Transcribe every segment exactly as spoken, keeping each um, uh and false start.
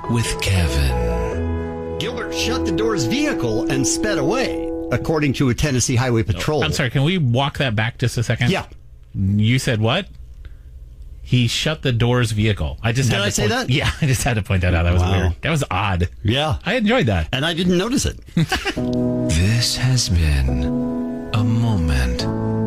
with Kevin. Gilbert shut the door's vehicle and sped away, according to a Tennessee Highway Patrol. I'm sorry, can we walk that back just a second? Yeah. You said what? He shut the door's vehicle. I just Did had to I say point, that? Yeah, I just had to point that out. That was Wow. weird. That was odd. Yeah. I enjoyed that. And I didn't notice it. This has been a moment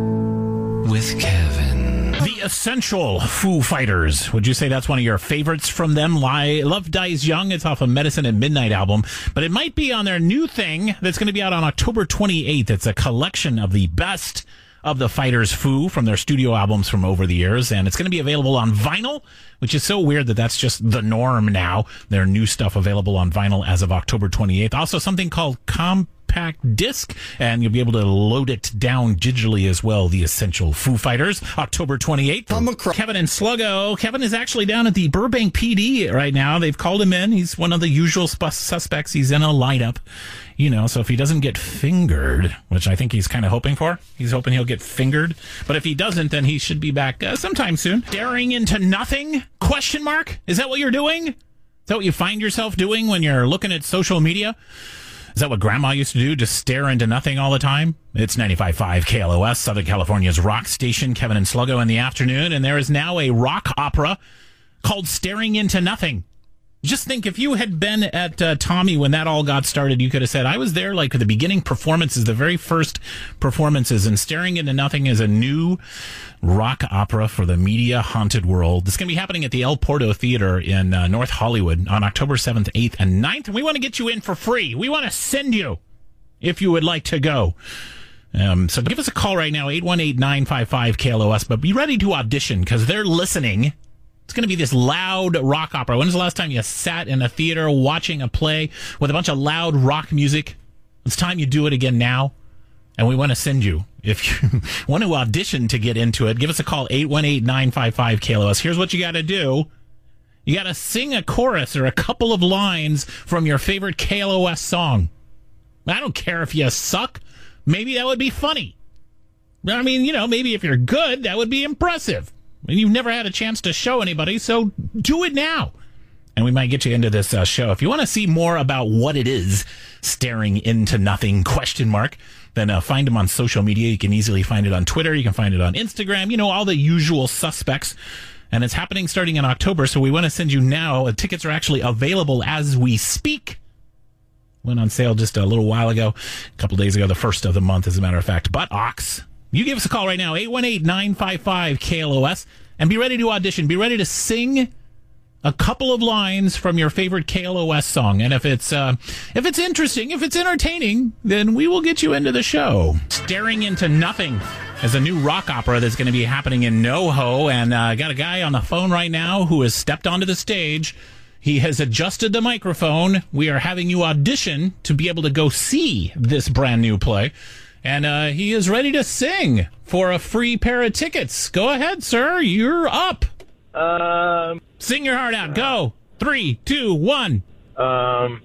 with Kevin. The Essential Foo Fighters. Would you say that's one of your favorites from them? Lie, Love Dies Young. It's off a Medicine at Midnight album. But it might be on their new thing that's going to be out on October twenty-eighth. It's a collection of the best of the Fighters Foo from their studio albums from over the years. And it's going to be available on vinyl, which is so weird that that's just the norm now. Their new stuff available on vinyl as of October twenty-eighth. Also something called Compact Disc, and you'll be able to load it down digitally as well. The Essential Foo Fighters, October twenty-eighth. Come across- Kevin and Sluggo. Kevin is actually down at the Burbank P D right now. They've called him in. He's one of the usual sp- suspects. He's in a lineup, you know, so if he doesn't get fingered, which I think he's kind of hoping for, he's hoping he'll get fingered. But if he doesn't, then he should be back uh, sometime soon. Staring into nothing? Question mark? Is that what you're doing? Is that what you find yourself doing when you're looking at social media? Is that what Grandma used to do? Just stare into nothing all the time? It's ninety-five point five K L O S, Southern California's rock station. Kevin and Sluggo in the afternoon. And there is now a rock opera called Staring Into Nothing. Just think, if you had been at uh, Tommy when that all got started, you could have said, I was there like at the beginning performances, the very first performances, and Staring Into Nothing is a new rock opera for the media haunted world. It's going to be happening at the El Porto Theater in uh, North Hollywood on October seventh, eighth, and ninth. And we want to get you in for free. We want to send you if you would like to go. Um, so give us a call right now, eight one eight, nine five five, K L O S, but be ready to audition because they're listening. It's going to be this loud rock opera. When was the last time you sat in a theater watching a play with a bunch of loud rock music? It's time you do it again now. And we want to send you. If you want to audition to get into it, give us a call, eight one eight, nine five five, K L O S. Here's what you got to do. You got to sing a chorus or a couple of lines from your favorite K L O S song. I don't care if you suck. Maybe that would be funny. I mean, you know, maybe if you're good, that would be impressive. And you've never had a chance to show anybody, so do it now. And we might get you into this uh, show. If you want to see more about what it is, Staring Into Nothing, question mark, then uh, find them on social media. You can easily find it on Twitter. You can find it on Instagram. You know, all the usual suspects. And it's happening starting in October, so we want to send you now. Uh, tickets are actually available as we speak. Went on sale just a little while ago, a couple days ago, the first of the month, as a matter of fact. But Ox. You give us a call right now, eight one eight, nine five five, K L O S, and be ready to audition. Be ready to sing a couple of lines from your favorite K L O S song. And if it's uh, if it's interesting, if it's entertaining, then we will get you into the show. Staring Into Nothing is a new rock opera that's going to be happening in NoHo. And I uh, got a guy on the phone right now who has stepped onto the stage. He has adjusted the microphone. We are having you audition to be able to go see this brand new play. And uh, he is ready to sing for a free pair of tickets. Go ahead, sir. You're up. Um. Sing your heart out. Go. Three, two, one. Um.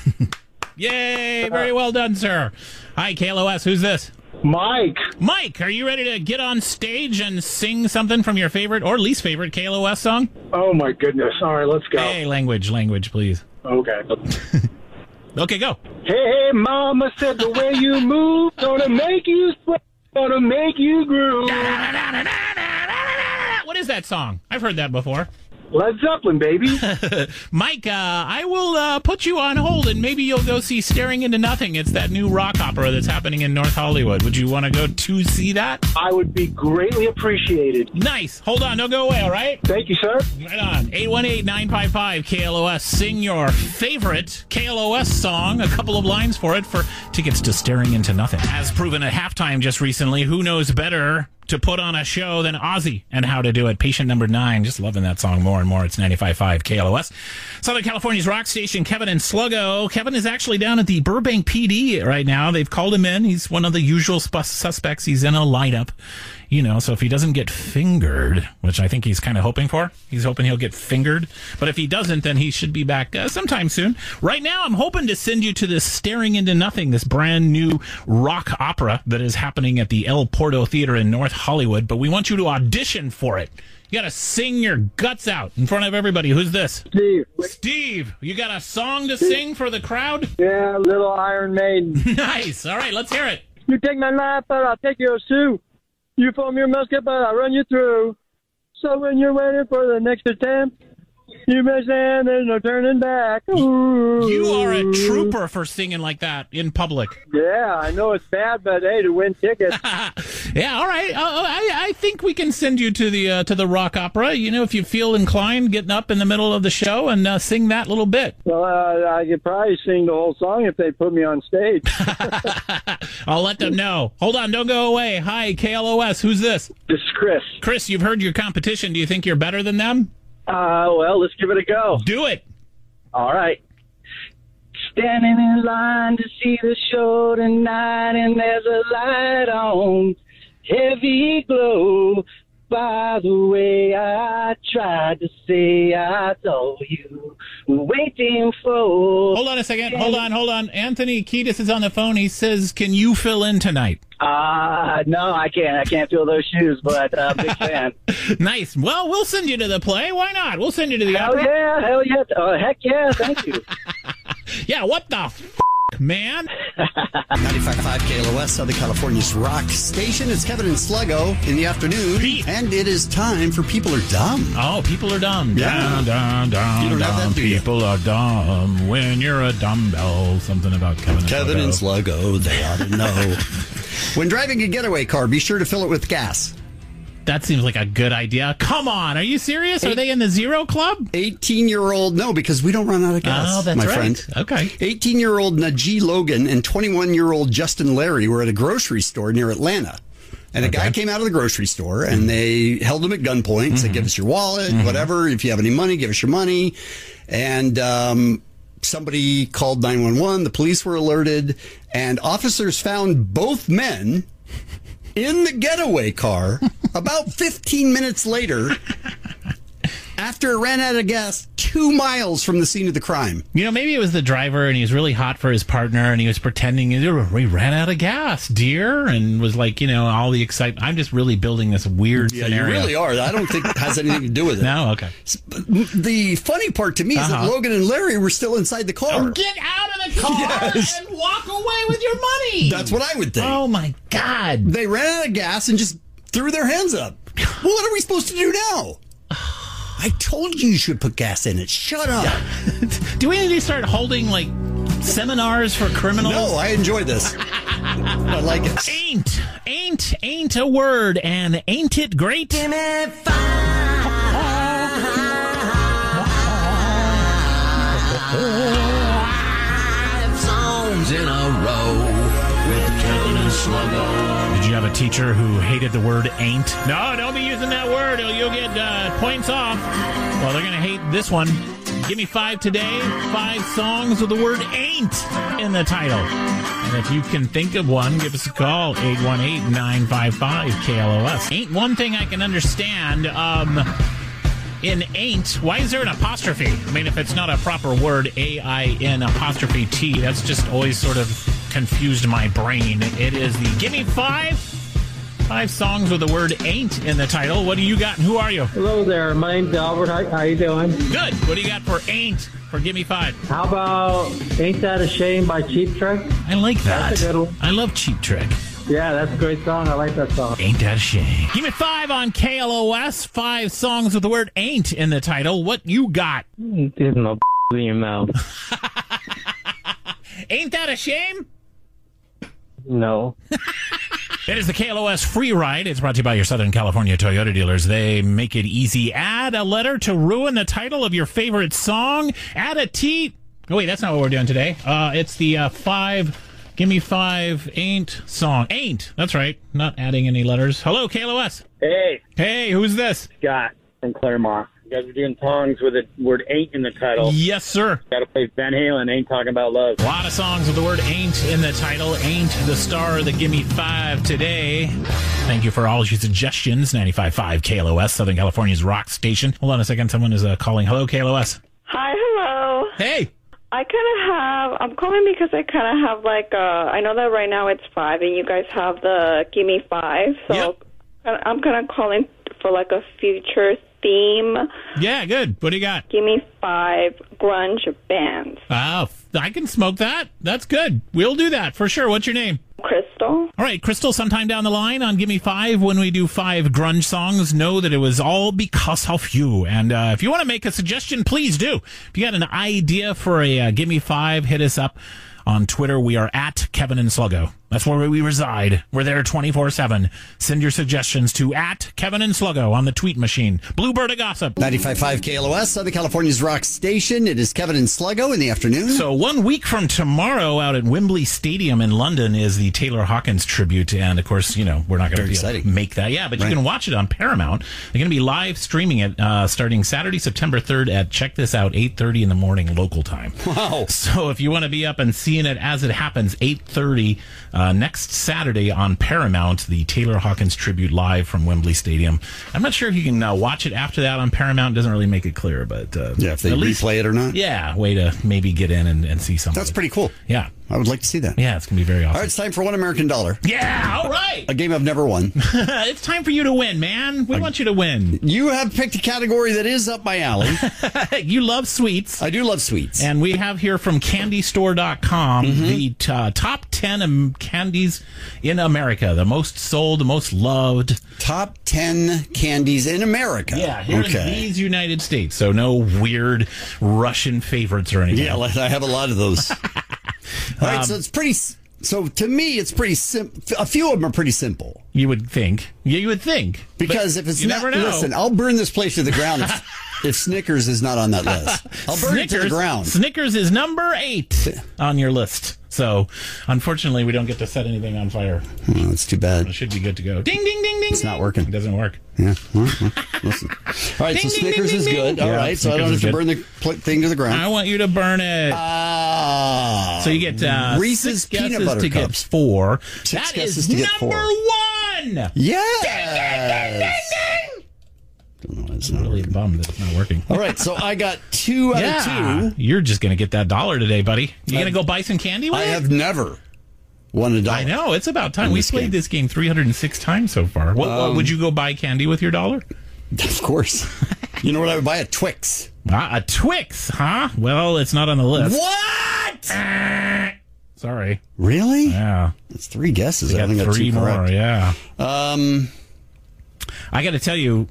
Yay. Very well done, sir. Hi, K L O S. Who's this? Mike. Mike, are you ready to get on stage and sing something from your favorite or least favorite K L O S song? Oh, my goodness. All right, let's go. Hey, language, language, please. Okay. Okay, go. Hey, hey, mama said the way you move, gonna make you sweat, gonna make you groove. What is that song? I've heard that before. Led Zeppelin, baby. Mike, uh, I will uh, put you on hold, and maybe you'll go see Staring Into Nothing. It's that new rock opera that's happening in North Hollywood. Would you want to go to see that? I would be greatly appreciated. Nice. Hold on. Don't go away, all right? Thank you, sir. Right on. eight one eight, nine five five, K L O S. Sing your favorite K L O S song, a couple of lines for it, for tickets to Staring Into Nothing. As proven at halftime just recently, who knows better to put on a show than Ozzy and how to do it. Patient number nine. Just loving that song more and more. It's ninety-five point five K L O S. Southern California's rock station, Kevin and Sluggo. Kevin is actually down at the Burbank P D right now. They've called him in. He's one of the usual sp- suspects. He's in a lineup, You know, so if he doesn't get fingered, which I think he's kind of hoping for, he's hoping he'll get fingered. But if he doesn't, then he should be back uh, sometime soon. Right now, I'm hoping to send you to this Staring Into Nothing, this brand new rock opera that is happening at the El Porto Theater in North Hollywood. But we want you to audition for it. You got to sing your guts out in front of everybody. Who's this? Steve. Steve, you got a song to sing for the crowd? Yeah, Little Iron Maiden. Nice. All right, let's hear it. You take my life, but I'll take your suit. You form your musket, but I'll run you through. So when you're waiting for the next attempt, you may stand, there's no turning back. Ooh. You are a trooper for singing like that in public. Yeah, I know it's bad, but hey, to win tickets. Yeah, all right. Uh, I, I think we can send you to the uh, to the rock opera. You know, if you feel inclined, getting up in the middle of the show and uh, sing that little bit. Well, uh, I could probably sing the whole song if they put me on stage. I'll let them know. Hold on, don't go away. Hi, K L O S. Who's this? This is Chris. Chris, you've heard your competition. Do you think you're better than them? Uh, well, let's give it a go. Do it. All right. Standing in line to see the show tonight, and there's a light on, heavy glow. By the way, I tried to say I saw you waiting for... Hold on a second. Hold on, hold on. Anthony Kiedis is on the phone. He says, can you fill in tonight? Uh, no, I can't. I can't fill those shoes, but uh, big fan. Nice. Well, we'll send you to the play. Why not? We'll send you to the Hell opera. yeah, hell yeah. Uh, heck yeah, thank you. Yeah, what the f***, man? ninety-five point five K L O S, Southern California's rock station. It's Kevin and Sluggo in the afternoon. Pete. And it is time for People Are Dumb. Oh, people are dumb. Yeah. Dum, dum, dum, You don't have dum. that, do you? People are dumb when you're a dumbbell. Something about Kevin and Kevin and Sluggo. Sluggo, they ought to know. When driving a getaway car, be sure to fill it with gas. That seems like a good idea. Come on. Are you serious? Are they in the Zero Club? eighteen-year-old, no, because we don't run out of gas, Oh, that's my right. friend. Okay. eighteen-year-old Najee Logan and twenty-one-year-old Justin Larry were at a grocery store near Atlanta. And a Okay. guy came out of the grocery store, and they held him at gunpoint and said, give us your wallet, whatever. If you have any money, give us your money. And um, somebody called nine one one. The police were alerted, and officers found both men in the getaway car about fifteen minutes later after it ran out of gas two miles from the scene of the crime. You know, maybe it was the driver and he was really hot for his partner and he was pretending we ran out of gas, dear, and was like, you know, all the excitement. I'm just really building this weird Yeah, scenario. you really are. I don't think it has anything to do with it. No? Okay. The funny part to me is that Uh-huh. Logan and Larry were still inside the car. Oh, get out of the car Yes. and walk away with your money. That's what I would think. Oh, my God. They ran out of gas and just threw their hands up. Well, what are we supposed to do now? I told you you should put gas in it. Shut up. Do we need to start holding, like, seminars for criminals? No, I enjoy this. I like it. Ain't, ain't, ain't a word, and ain't it great? Give me five songs in a row with Kevin and Sluggo. Did you have a teacher who hated the word ain't? No, don't be using that word or you'll get uh, points off. Well, they're going to hate this one. Give me five today. Five songs with the word ain't in the title. And if you can think of one, give us a call. eight one eight, nine five five, K L O S. Ain't one thing I can understand. Um... In ain't, why is there an apostrophe? I mean, if it's not a proper word, A I N apostrophe T, that's just always sort of confused my brain. It is the Give Me Five. Five songs with the word ain't in the title. What do you got and who are you? Hello there. My name's Albert. How, how you doing? Good. What do you got for ain't for Give Me Five? How about Ain't That a Shame by Cheap Trick? I like that. That's a good one. I love Cheap Trick. Yeah, that's a great song. I like that song. Ain't that a shame? Give me five on K L O S. Five songs with the word ain't in the title. What you got? There's no in your mouth. Ain't that a shame? No. It is the K L O S Free Ride. It's brought to you by your Southern California Toyota dealers. They make it easy. Add a letter to ruin the title of your favorite song. Add a T. Oh, wait, that's not what we're doing today. Uh, it's the uh, five... Give me five ain't song. Ain't. That's right. Not adding any letters. Hello, K L O S. Hey, Hey, who's this? Scott in Claremont. You guys are doing songs with the word ain't in the title. Yes, sir. Got to play Van Halen, Ain't Talking About Love. A lot of songs with the word ain't in the title. Ain't the star of the Gimme Five today. Thank you for all your suggestions. ninety-five point five K L O S, Southern California's rock station. Hold on a second. Someone is uh, calling. Hello, K L O S. Hi, hello. Hey. I kind of have, I'm calling because I kind of have like, uh, I know that right now it's five and you guys have the Gimme Five. So Yep. I'm kind of calling for like a future theme. Yeah, good. What do you got? Gimme Five grunge bands. Oh, I can smoke that. That's good. We'll do that for sure. What's your name? Crystal. All right, Crystal, sometime down the line on Gimme Five, when we do five grunge songs, know that it was all because of you. And uh, if you want to make a suggestion, please do. If you got an idea for a uh, Gimme Five, hit us up on Twitter. We are at Kevin and Sluggo. That's where we reside. We're there twenty-four seven. Send your suggestions to at Kevin and Sluggo on the tweet machine. Bluebird of Gossip. ninety-five point five K L O S, Southern California's rock station. It is Kevin and Sluggo in the afternoon. So one week from tomorrow out at Wembley Stadium in London is the Taylor Hawkins tribute. And, of course, you know, we're not going to be able to make that. Yeah, but Right. you can watch it on Paramount. They're going to be live streaming it uh, starting Saturday, September third at, check this out, eight thirty in the morning local time. Wow. So if you want to be up and seeing it as it happens, eight thirty uh, next Saturday on Paramount, the Taylor Hawkins tribute live from Wembley Stadium. I'm not sure if you can uh, watch it after that on Paramount. It doesn't really make it clear, but uh, Yeah, if they at least, replay it or not. yeah, way to maybe get in and, and see something. That's pretty cool. Yeah. I would like to see that. Yeah, it's going to be very awesome. All right, it's time for One American Dollar. Yeah, all right. A game I've never won. It's time for you to win, man. We want you to win. You have picked a category that is up my alley. You love sweets. I do love sweets. And we have here from candy store dot com Mm-hmm. the t- uh, top ten um, candies in America, the most sold, the most loved. Top ten candies in America. Yeah, here okay. in these United States. So no weird Russian favorites or anything. Yeah, I have a lot of those. All right, so it's pretty. So to me, it's pretty simple. A few of them are pretty simple. You would think. Yeah, you would think. Because But if it's you not, never know. listen, I'll burn this place to the ground if, if Snickers is not on that list. I'll burn it to the ground. Snickers is number eight on your list. So, unfortunately, we don't get to set anything on fire. Oh, that's too bad. It should be good to go. Ding, ding, ding, ding. It's not working. It doesn't work. Yeah. Well, well, listen. All right, Ding, so ding, Snickers ding, is ding, good. ding. All Yeah, right, so I don't have Snickers to is burn the pl- thing to the ground. I want you to burn it. Ah. so you get uh, Reese's six peanut guesses butter to get cups. four. Six That guesses is to get number four. one. Yes. Don't know why it's not Really working. bummed that it's not working. All right, so I got two out Yeah, of two. you're just gonna get that dollar today, buddy. You gonna I've- go buy some candy with I it? have never won a dollar. I know, it's about time. In We this played game. this game three hundred six times so far. What, what, would you go buy candy with your dollar? Of course. You know what I would buy? A Twix. Ah, a Twix, huh? Well, it's not on the list. What? Sorry. Really? Yeah. That's three guesses. We I got only got three two more, correct. yeah. Um, I got to tell you,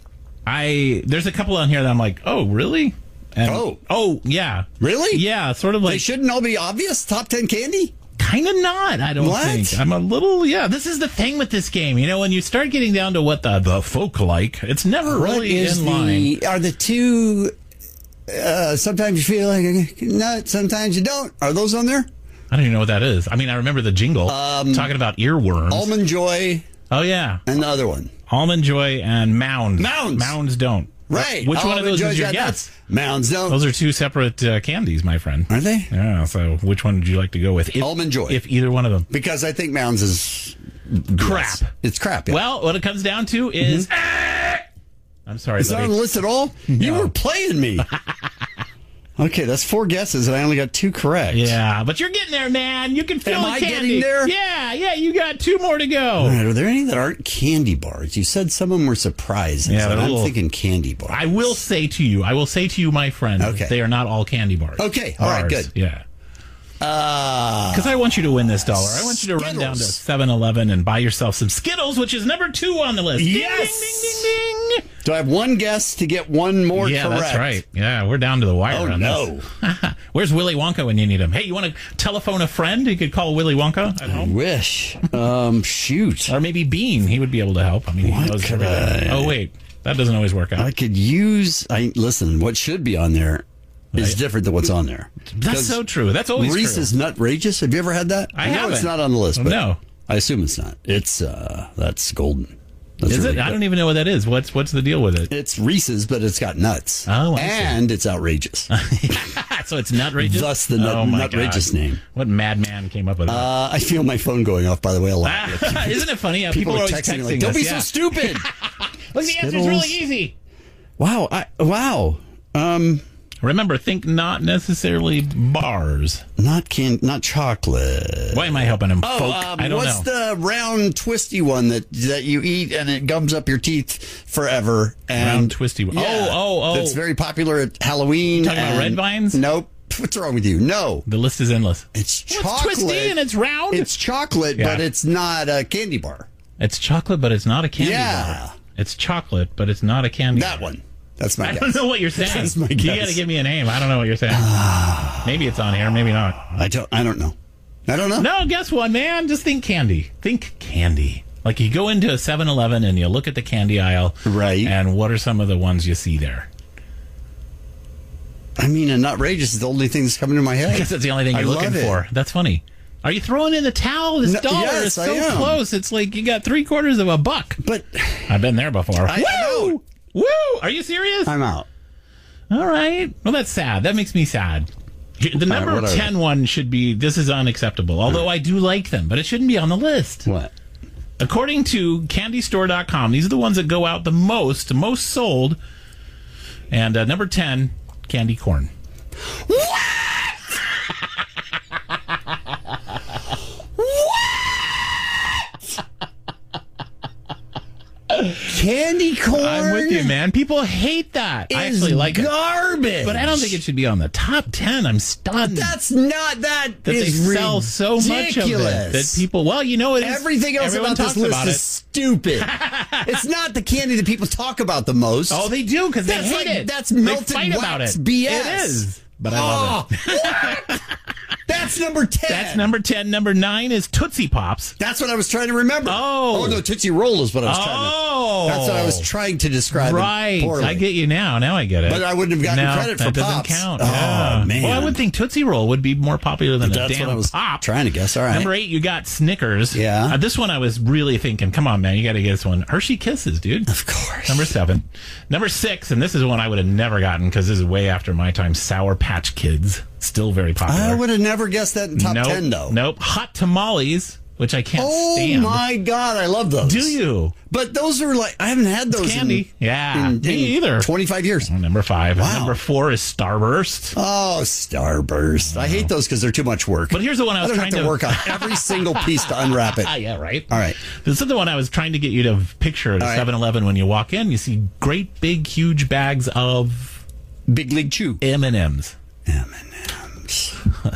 I there's a couple on here that I'm like, oh, really? And, Oh. oh, yeah, really? yeah, sort of They like shouldn't all be obvious. Top ten candy? kind of not. I don't What? think I'm a little. Yeah, this is the thing with this game. You know, when you start getting down to what the the folk like, it's never What really is in line. the? Are the two? Uh, sometimes you feel like a nut. Sometimes you don't. Are those on there? I don't even know what that is. I mean, I remember the jingle talking about earworms. Almond Joy oh yeah, and the other one. Almond Joy and Mounds. Mounds. Mounds don't. Right. Which one of Almond those Joy's is your got guess? nuts. Mounds don't. Those are two separate uh, candies, my friend. Are they? Yeah. So, which one would you like to go with? If, Almond Joy. If either one of them. Because I think Mounds is Crap. yes. It's crap. Yeah. Well, what it comes down to is. Ah! I'm sorry, it's not buddy. on the list at all. You No. were playing me. Okay, that's four guesses, and I only got two correct. Yeah, but you're getting there, man. You can feel Am the I candy. getting there? Yeah, yeah. You got two more to go. All right, are there any that aren't candy bars? You said some of them were surprises. Yeah, they're and I'm little- thinking candy bars. I will say to you, I will say to you, my friend, Okay. they are not all candy bars. Okay, all right, Bars, good. Yeah. Uh, Because I want you to win this dollar. I want you to run down to Skittles. seven eleven and buy yourself some Skittles, which is number two on the list. Yes! Ding, ding, ding, ding. do I have one guess to get one more Yeah, correct? that's right. Yeah, we're down to the wire Oh, on no. this. Where's Willy Wonka when you need him? Hey, you want to telephone a friend? You could call Willy Wonka at home. Wish. Um, shoot. Or maybe Bean. He would be able to help. I mean, he What knows could everything. I- Oh, wait. That doesn't always work out. I could use. I listen. What should be on there is Right. different than what's on there. That's Because so true. That's always Reese's true. Nutrageous. Have you ever had that? I know haven't. it's not on the list, but No. I assume it's not. It's uh, that's golden. That's Is really it? I good. don't even know what that is. What's what's the deal with it? It's Reese's, but it's got nuts. Oh, I see. and it's outrageous. So it's nutrageous? Thus the nut- Oh, my nutrageous God. name. What madman came up with that? Uh, I feel my phone going off, by the way, a lot. Isn't it funny how People people, are are always texting texting, me like, "Don't us? be Yeah. so stupid." Look, the answer's really easy. Wow. I, wow. Um, Remember, think not necessarily bars. not can, not chocolate. Why am I helping him, Oh, folk? um, I don't what's know. the round twisty one that that you eat and it gums up your teeth forever? And Round twisty one. Yeah, Oh, oh, oh. That's very popular at Halloween. Talking about and- Red Vines? Nope. What's wrong with you? No. The list is endless. It's Well, chocolate. it's twisty and it's round. It's chocolate, Yeah. but it's not a candy bar. It's chocolate, but it's not a candy Yeah. bar. It's chocolate, but it's not a candy That bar. one. That's my I guess. don't know what you're saying. That's my You guess. got to give me a name. I don't know what you're saying. Maybe it's on here, maybe not. I don't. I don't know. I don't know. No, guess what, man? Just think candy. Think candy. Like you go into a seven eleven and you look at the candy aisle. Right. And what are some of the ones you see there? I mean, a nutrageous is the only thing that's coming to my head. I guess that's the only thing I you're looking love it. for. That's funny. Are you throwing in the towel? This No, dollar yes, is I so am. close. It's like you got three quarters of a buck. But I've been there before. I- I Woo! know. Woo! Are you serious? I'm out. All right. Well, that's sad. That makes me sad. The number what are ten one should be, this is unacceptable. Although I do like them, but it shouldn't be on the list. What? According to candy store dot com, these are the ones that go out the most, most sold. And uh, number ten, candy corn. Candy corn. I'm with you, man. People hate that. I is actually like it. garbage. But I don't think it should be on the top ten. I'm stunned That's not that. that they is sell so much of it ridiculous. that people, well, you know, it is, Everything else everyone about this talks list about is it. stupid. It's not the candy that people talk about the most. Oh, they do because they That's hate like- it. that's They melted fight about wax it. B S. It is, but I love it. Oh, what? That's number ten. That's number ten. Number nine is Tootsie Pops. That's what I was trying to remember. Oh. oh no, Tootsie Roll is what I was trying to. Oh, That's what I was trying to describe. it Right, poorly. I get you now. Now I get it. But I wouldn't have gotten no, credit for that doesn't Pops. count. Oh, Yeah. man. Well, I would think Tootsie Roll would be more popular than That's a damn what I was pop. trying to guess. All right. Number eight, you got Snickers. Yeah. Uh, this one I was really thinking, come on, man, you got to get this one. Hershey Kisses, dude. Of course. Number seven. Number six, and this is one I would have never gotten because this is way after my time. Sour Patch Kids, still very popular. I would have never guessed that in top nope, ten, though. Nope. Hot tamales, which I can't Oh stand. my God, I love those. Do you? But those are like I haven't had those Candy. in, Yeah, in, me in either. twenty-five years. Number five. Wow. Number four is Starburst. Oh, Starburst! I hate those because they're too much work. But here's the one I was I don't trying have to to work on every single piece to unwrap it. Ah, yeah, right. All right. This is the one I was trying to get you to picture at All right. seven eleven when you walk in. You see great big huge bags of Big League Chew. M and M's. M and M's.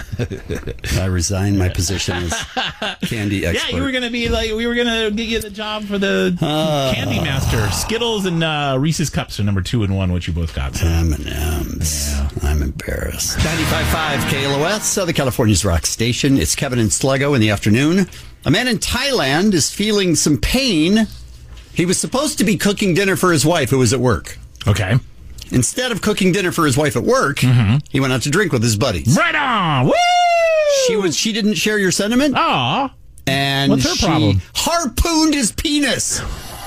I resign my position as candy expert. Yeah, you were gonna be like we were gonna get you the job for the Candy Master. Skittles and uh, Reese's Cups are number two and one, which you both got. So. M and M's. I'm embarrassed. ninety-five point five K L O S, Southern California's rock station. It's Kevin and Sluggo in the afternoon. A man in Thailand is feeling some pain. He was supposed to be cooking dinner for his wife who was at work. Okay. Instead of cooking dinner for his wife at work, he went out to drink with his buddies. Right on. Woo! She was. She didn't share your sentiment, Aw. and What's her she problem? harpooned his penis.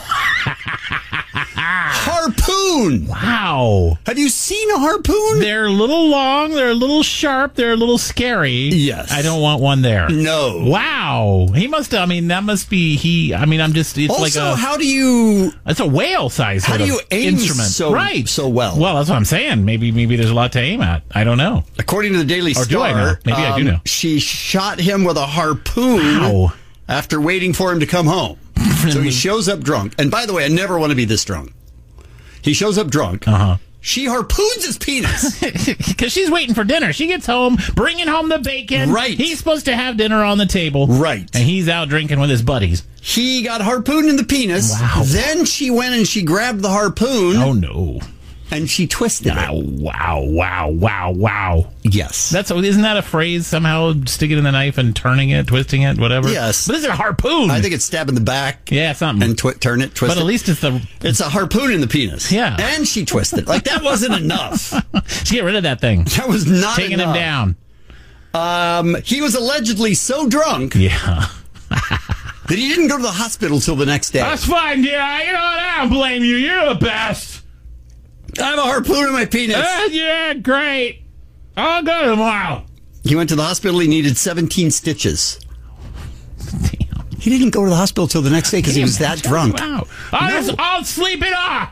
Harpoon. Wow. Have you seen a harpoon? They're a little long. They're a little sharp. They're a little scary. Yes. I don't want one there. No. Wow. He must. I mean, that must be he. I mean, I'm just. It's Also, like a. how do you? It's a whale size. How sort do of you aim instrument. so- right. so well? Well, that's what I'm saying. Maybe maybe there's a lot to aim at. I don't know. According to the Daily Or Star, do I know? Maybe I do know. She shot him with a harpoon Wow. after waiting for him to come home. So he shows up drunk. And by the way, I never want to be this drunk. He shows up drunk. Uh-huh. She harpoons his penis. Because she's waiting for dinner. She gets home, bringing home the bacon. Right. He's supposed to have dinner on the table. Right. And he's out drinking with his buddies. He got harpooned in the penis. Wow. Then she went and she grabbed the harpoon Oh, no. and she twisted Wow, it. wow, wow, wow, wow. Yes. That's isn't that a phrase? Somehow sticking in the knife and turning it, twisting it, whatever. Yes. But this is a harpoon. I think it's stab in the back yeah, something. and twi- turn it, twist but at it. least it's the It's a harpoon in the penis. Yeah. And she twisted. Like, that wasn't enough. to get rid of that thing. That was not Taking enough. him down. Um, he was allegedly so drunk Yeah. That he didn't go to the hospital till the next day. That's fine, dear. You know what? I don't blame you. You're the best. I have a harpoon in my penis. Uh, yeah, great. I'll go tomorrow. He went to the hospital. He needed seventeen stitches. Damn. He didn't go to the hospital till the next day because he was that drunk. Wow. I'll, No. just, I'll sleep it off.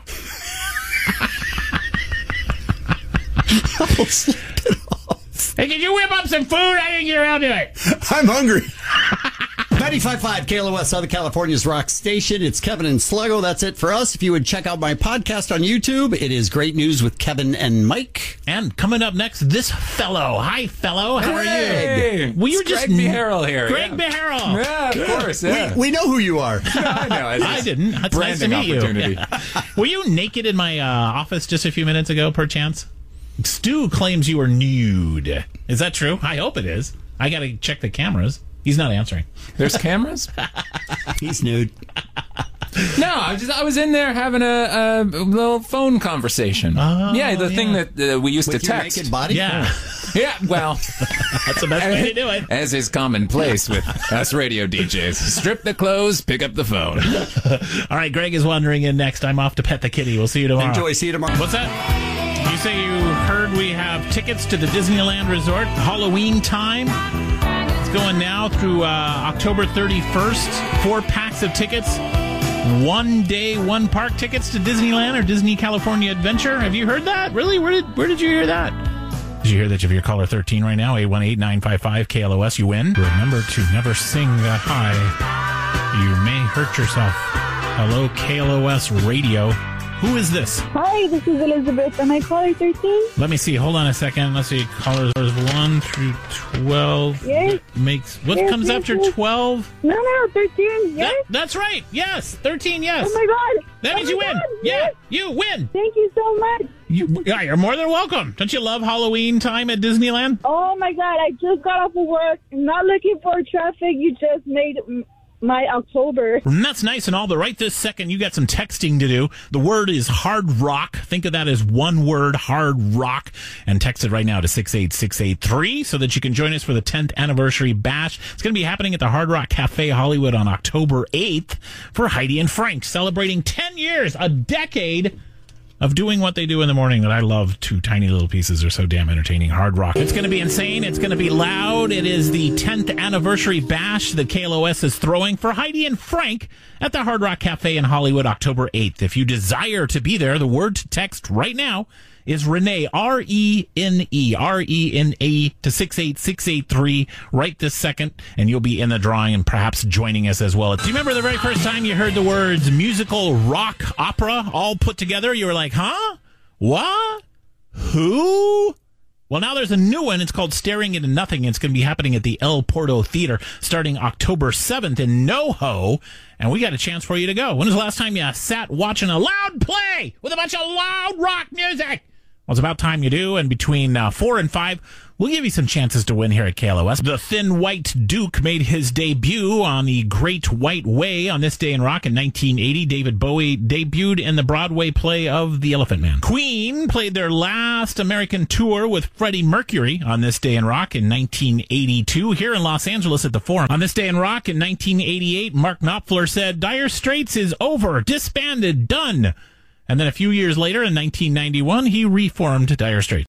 I'll sleep it off. Hey, could you whip up some food? I didn't get around to it. I'm hungry. ninety-five point five K L O S, Southern California's rock station. It's Kevin and Sluggo. That's it for us. If you would check out my podcast on YouTube, it is Great News with Kevin and Mike. And coming up next, this fellow. Hi, fellow. How are you? Hey, Well, you it's were just Greg Beharrell here. Greg yeah. Beharrell. Yeah, of course. Yeah. We, we know who you are. I know. It's I didn't. That's nice to branding meet opportunity. you. Were you naked in my uh, office just a few minutes ago, perchance? Stu claims you were nude. Is that true? I hope it is. I got to check the cameras. He's not answering. There's cameras? He's nude. No, I was just I was in there having a, a little phone conversation. Oh, yeah, the yeah. thing that uh, we used With to your text. naked body? Yeah, Yeah, well, that's the best way to do it. as is commonplace with us radio D Js. Strip the clothes, pick up the phone. All right, Greg is wandering in next. I'm off to pet the kitty. We'll see you tomorrow. Enjoy. See you tomorrow. What's that? You say you heard we have tickets to the Disneyland Resort Halloween time? It's going now through uh, October thirty-first. Four packs of tickets. One day, one park tickets to Disneyland or Disney California Adventure. Have you heard that? Really? Where did where did you hear that? Did you hear that if you're caller thirteen right now, eight one eight, nine five five, K L O S, you win? Remember to never sing that high. You may hurt yourself. Hello, K L O S Radio. Who is this? Hi, this is Elizabeth. Am I caller thirteen? Let me see. Hold on a second. Let's see. Callers one through twelve. Yes. Makes what Yes, comes yes, after yes. twelve? No, no, thirteen. Yes. That, that's right. Yes, thirteen. Yes. Oh my God. That Oh means my you win. God, Yeah, yes. you win. Thank you so much. You, yeah, you're more than welcome. Don't you love Halloween time at Disneyland? Oh my God, I just got off of work. I'm not looking for traffic. You just made m- my October. And that's nice and all, but right this second, you got some texting to do. The word is hard rock. Think of that as one word, hard rock, and text it right now to six eight six eight three so that you can join us for the tenth anniversary bash. It's going to be happening at the Hard Rock Cafe Hollywood on October eighth for Heidi and Frank, celebrating ten years, a decade of doing what they do in the morning that I love. Two tiny little pieces are so damn entertaining. Hard rock. It's going to be insane. It's going to be loud. It is the tenth anniversary bash that K L O S is throwing for Heidi and Frank at the Hard Rock Cafe in Hollywood, October eighth. If you desire to be there, the word to text right now is Renee, R E N E, R E N E to six eight six eight three right this second, and you'll be in the drawing and perhaps joining us as well. Do you remember the very first time you heard the words musical, rock, opera all put together? You were like, huh? What? Who? Well, now there's a new one. It's called Staring Into Nothing. It's going to be happening at the El Porto Theater starting October seventh in NoHo, and we got a chance for you to go. When was the last time you sat watching a loud play with a bunch of loud rock music? Well, it's about time you do, and between uh, four and five, we'll give you some chances to win here at K L O S. The Thin White Duke made his debut on the Great White Way on this day in rock in nineteen eighty. David Bowie debuted in the Broadway play of The Elephant Man. Queen played their last American tour with Freddie Mercury on this day in rock in nineteen eighty-two here in Los Angeles at the Forum. On this day in rock in nineteen eighty-eight, Mark Knopfler said, Dire Straits is over, disbanded, done. And then a few years later, in nineteen ninety-one, he reformed Dire Straits.